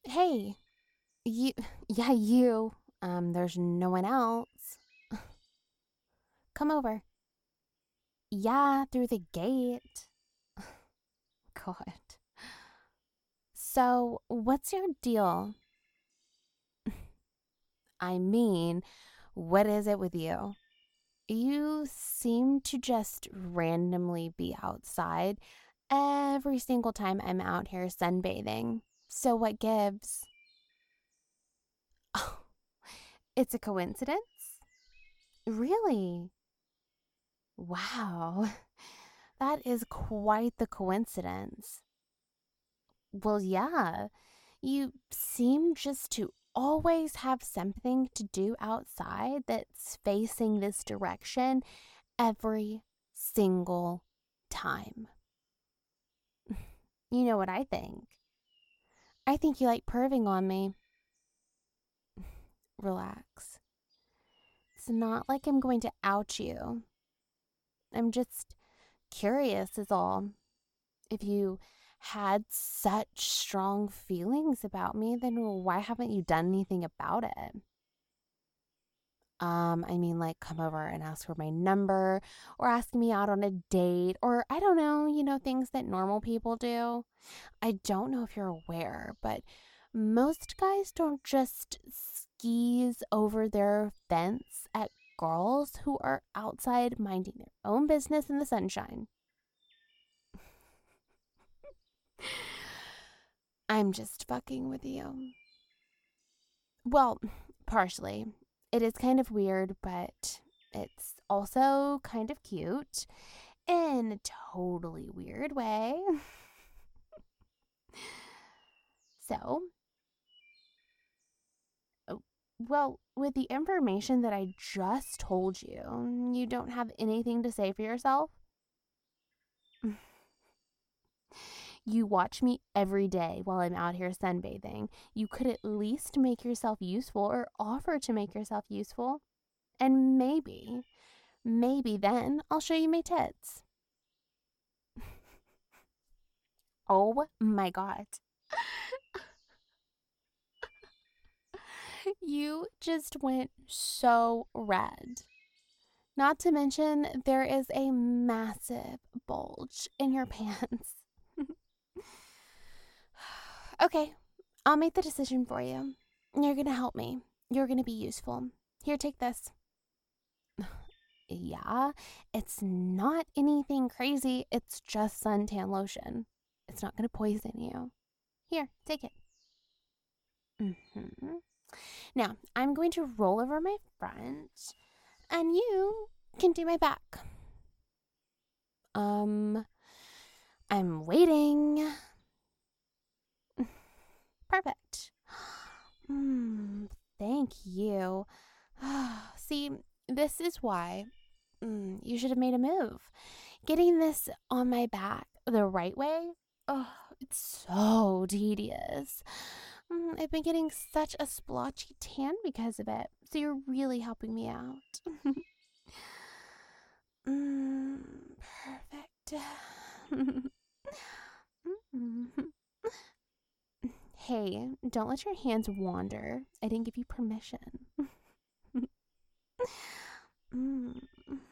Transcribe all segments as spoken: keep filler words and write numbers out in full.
Hey, you, yeah, you. Um, there's no one else. Come over. Yeah, through the gate. God. So, what's your deal? I mean, what is it with you? You seem to just randomly be outside every single time I'm out here sunbathing. So, what gives? Oh, it's a coincidence? Really? Wow. That is quite the coincidence. Well, yeah, you seem just to always have something to do outside that's facing this direction every single time. You know what I think? I think you like perving on me. Relax. It's not like I'm going to out you. I'm just curious, is all. If you had such strong feelings about me, then why haven't you done anything about it? Um, I mean, like, come over and ask for my number or ask me out on a date or I don't know, you know, things that normal people do. I don't know if you're aware, but most guys don't just skis over their fence at girls who are outside minding their own business in the sunshine. I'm just fucking with you. Well, partially. It is kind of weird, but it's also kind of cute in a totally weird way. So, oh, well, with the information that I just told you, you don't have anything to say for yourself? You watch me every day while I'm out here sunbathing. You could at least make yourself useful or offer to make yourself useful. And maybe, maybe then I'll show you my tits. Oh my God. You just went so red. Not to mention, there is a massive bulge in your pants. Okay, I'll make the decision for you. You're gonna help me. You're gonna be useful. Here, take this. Yeah, it's not anything crazy. It's just suntan lotion. It's not gonna poison you. Here, take it. Mm-hmm. Now, I'm going to roll over my front, and you can do my back. Um, I'm waiting. Perfect. Mm, thank you. See, this is why mm, you should have made a move. Getting this on my back the right way, oh, it's so tedious. Mm, I've been getting such a splotchy tan because of it, so you're really helping me out. mm, perfect. Hey, don't let your hands wander. I didn't give you permission. mm.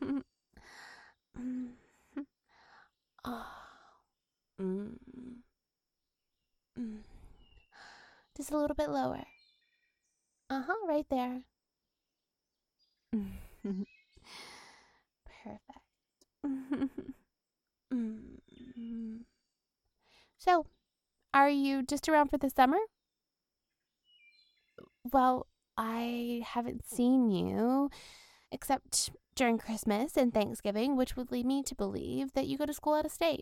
Mm. Oh. Mm. Mm. Just a little bit lower. Uh huh, right there. Perfect. mm. So, are you just around for the summer? Well, I haven't seen you except during Christmas and Thanksgiving, which would lead me to believe that you go to school out of state.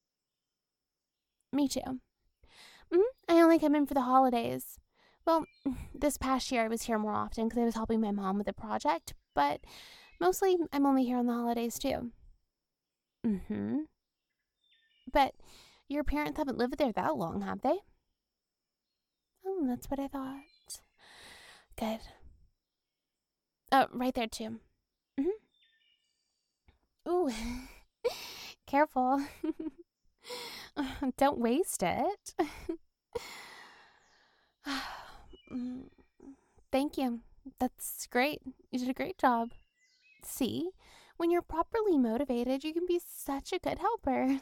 Me too. Mm, I only come in for the holidays. Well, this past year I was here more often because I was helping my mom with a project, but mostly I'm only here on the holidays too. Mm-hmm. But your parents haven't lived there that long, have they? Oh, that's what I thought. Good. Oh, right there too. Mm-hmm. Ooh, careful. Don't waste it. Mm, Thank you. That's great. You did a great job. See, when you're properly motivated, you can be such a good helper.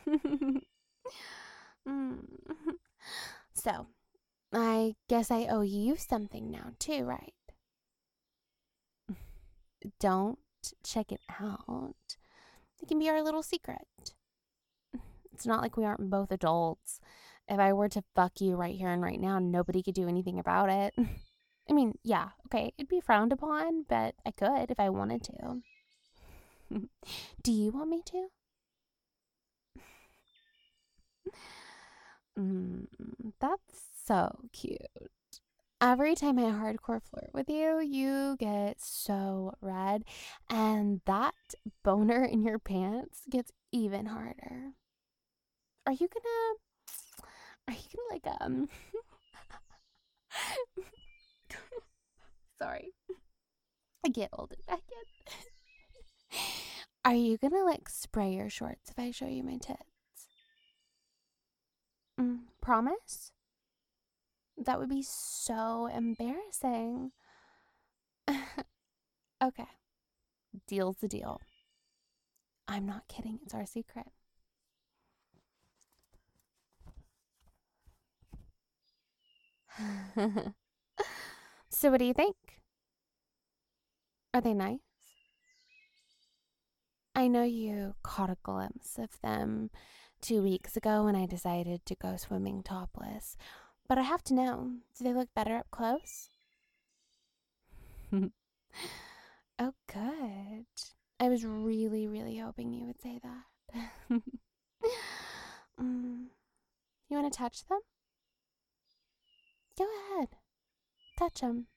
Mm. So, I guess I owe you something now, too, right? Don't check it out. It can be our little secret. It's not like we aren't both adults. If I were to fuck you right here and right now, nobody could do anything about it. I mean, yeah, okay, it'd be frowned upon, but I could if I wanted to. Do you want me to? Mm, that's so cute. Every time I hardcore flirt with you, you get so red, and that boner in your pants gets even harder. Are you gonna? Are you gonna like um? Sorry, I get old. I get. Are you gonna like spray your shorts if I show you my tits? Mm, promise? That would be so embarrassing. Okay, deal's the deal. I'm not kidding, it's our secret. So, what do you think? Are they nice? I know you caught a glimpse of them two weeks ago when I decided to go swimming topless, but I have to know, do they look better up close? Oh, good. I was really, really hoping you would say that. mm, you want to touch them? Go ahead. Touch them.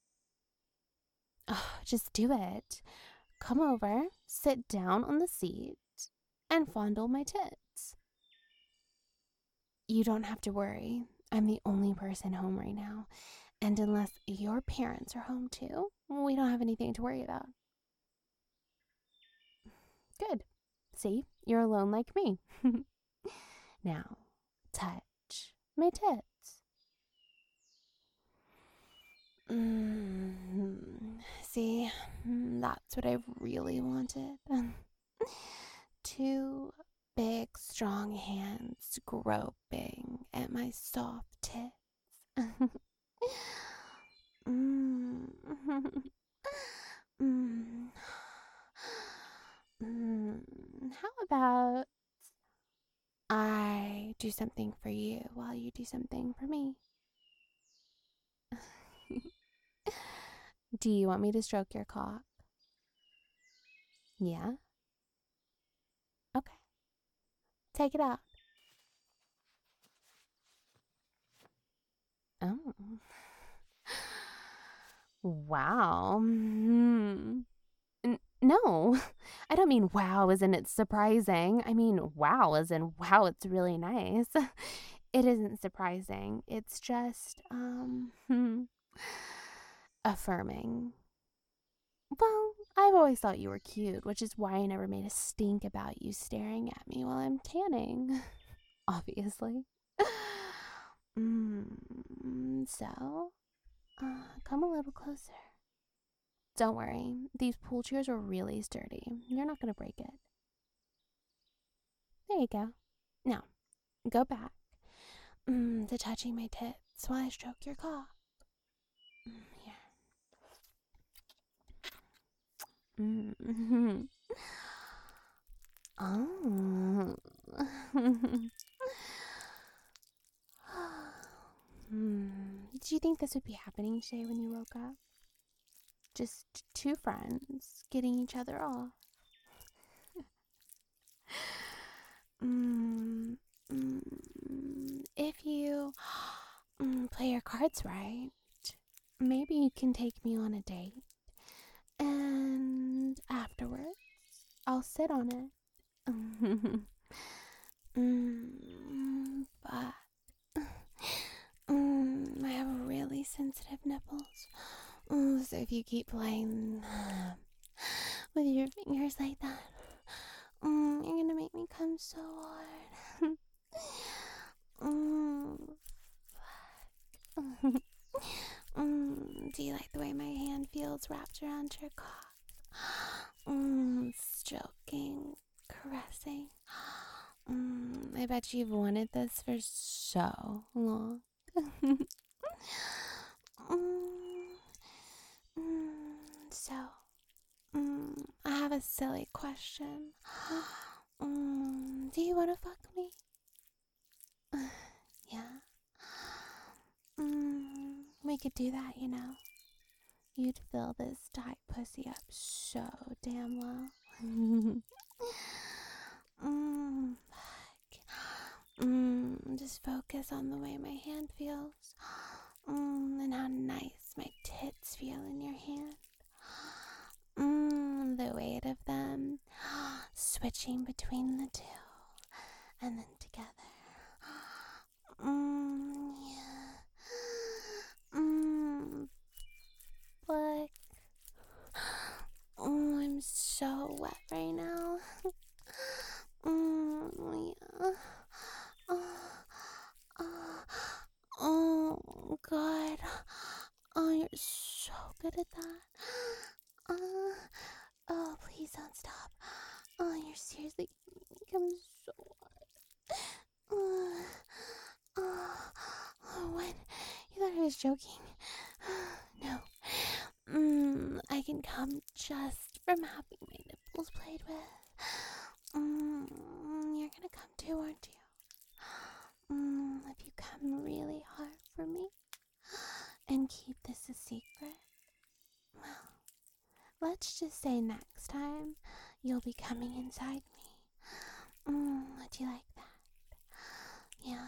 Oh, just do it. Come over, sit down on the seat, and fondle my tits. You don't have to worry. I'm the only person home right now. And unless your parents are home too, we don't have anything to worry about. Good. See, you're alone like me. Now, touch my tits. Mm, see, that's what I really wanted. Two big, strong hands groping at my soft tits. mm. mm. Mm. How about I do something for you while you do something for me? Do you want me to stroke your cock? Yeah? Okay. Take it out. Oh. Wow. Hmm. N- no, I don't mean wow as in it's surprising. I mean wow as in wow, it's really nice. It isn't surprising. It's just, um, hmm, affirming. Well, I've always thought you were cute, which is why I never made a stink about you staring at me while I'm tanning. Obviously. mm, so, uh, come a little closer. Don't worry, these pool chairs are really sturdy. You're not going to break it. There you go. Now, go back mm, to touching my tits while I stroke your cock. Mm, here. Mm. Oh. hmm. Did you think this would be happening today when you woke up? Just two friends getting each other off. mm, mm, if you mm, play your cards right, maybe you can take me on a date. And afterwards, I'll sit on it. mm, but mm, I have really sensitive nipples. Mm, so if you keep playing with your fingers like that, mm, you're gonna make me come so hard. mm, fuck. do you like the way my hand feels wrapped around your cock? Mm, stroking, caressing. Mm, I bet you've wanted this for so long. mm, mm, so, mm, I have a silly question. Mm, do you want to fuck me? Yeah. Mm, we could do that, you know. You'd fill this tight pussy up so damn well. mm, fuck. Mm, just focus on the way my hand feels. Mm, and how nice my tits feel in your hand. Mm, the weight of them switching between the two and then together. Mm, yeah. Mm, but oh, I'm so wet right now. mm, yeah. Oh, oh, oh, God. Oh, you're so good at that. Uh, oh, please don't stop. Oh, you're seriously becoming so hard. Uh, oh, oh, what? You thought I was joking? No. Mm, I can come just from having my nipples played with. Mm, you're gonna come too, aren't you? Mm, if you come really hard for me and keep this a secret, well, let's just say next time you'll be coming inside me. Mm, would you like that? Yeah.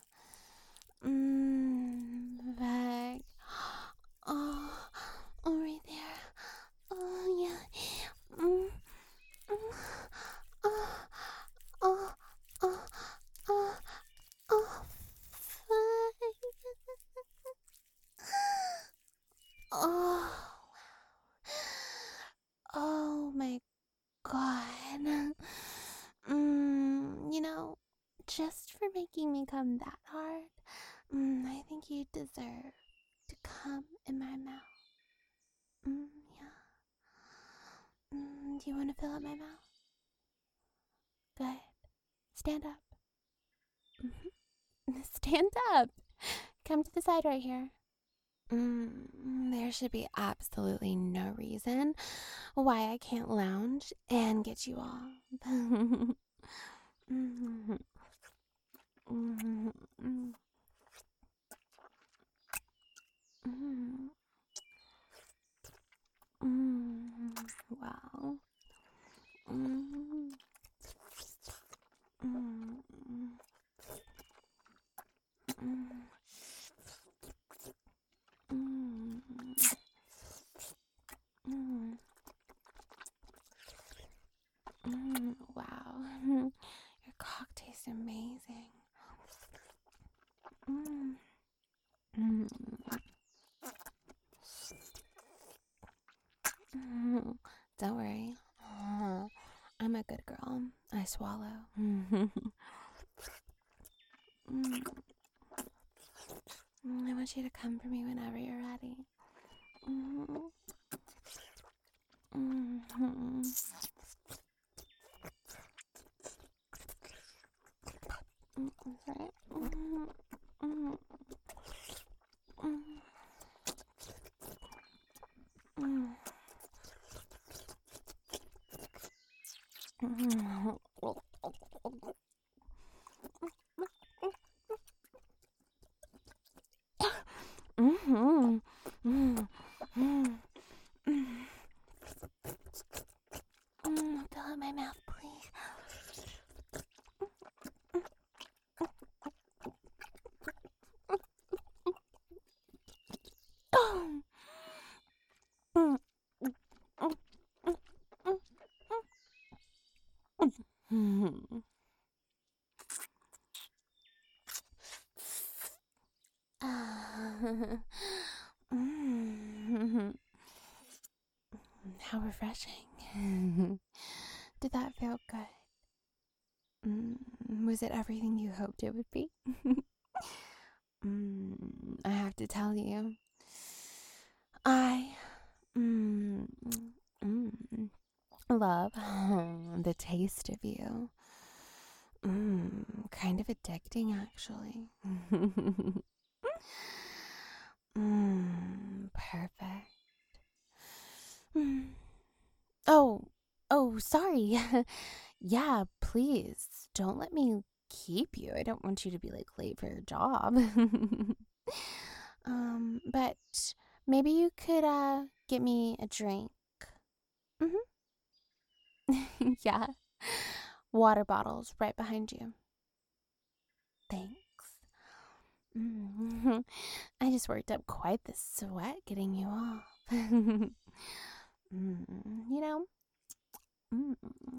Mmm, bag. Oh, oh, right there. Oh, yeah. Mm, mm, oh, oh, oh, oh, oh, fuck. Oh, oh my God. Mm, you know, just for making me come that hard, mm, I think you deserve to come in my mouth. Mm, yeah. Mm, do you want to fill up my mouth? Good. Stand up. Mm-hmm. Stand up. Come to the side right here. Mm, there should be absolutely no reason why I can't lounge and get you all. mm-hmm. Mm-hmm. Mm-hmm. Mm-hmm. Mm, wow. Mm, mm, mm, mm, mm, mm, wow. Your cock tastes amazing. Mm, mm, mm. Don't worry. Uh, I'm a good girl. I swallow. mm, I want you to come for me whenever you're ready. Mm, mm, mm, sorry. Mm, mm, mm, mm. Mm-hmm. Mm-hmm. Mm-hmm. Mm, fill up my mouth, please. Mm. Ah. Mm. How refreshing. Did that feel good? Mm. Was it everything you hoped it would be? mm. I have to tell you, I mm, mm, love the taste of you. Mm, kind of addicting, actually. mm, perfect. Mm. Oh, oh, sorry. yeah, please don't let me keep you. I don't want you to be like late for your job. um, but maybe you could uh get me a drink. Mm-hmm. yeah. Water bottles right behind you. Thanks. Mm. I just worked up quite the sweat getting you off. mm, you know, mm,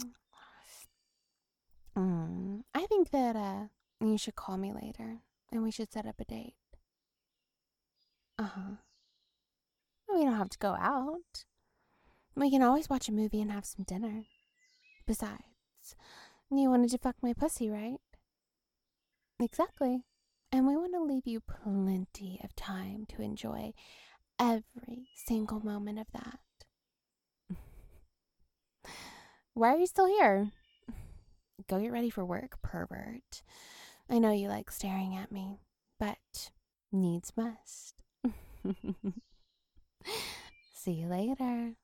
mm, I think that uh, you should call me later and we should set up a date. Uh huh. We don't have to go out. We can always watch a movie and have some dinner. Besides, you wanted to fuck my pussy, right? Exactly. And we want to leave you plenty of time to enjoy every single moment of that. Why are you still here? Go get ready for work, pervert. I know you like staring at me, but needs must. See you later.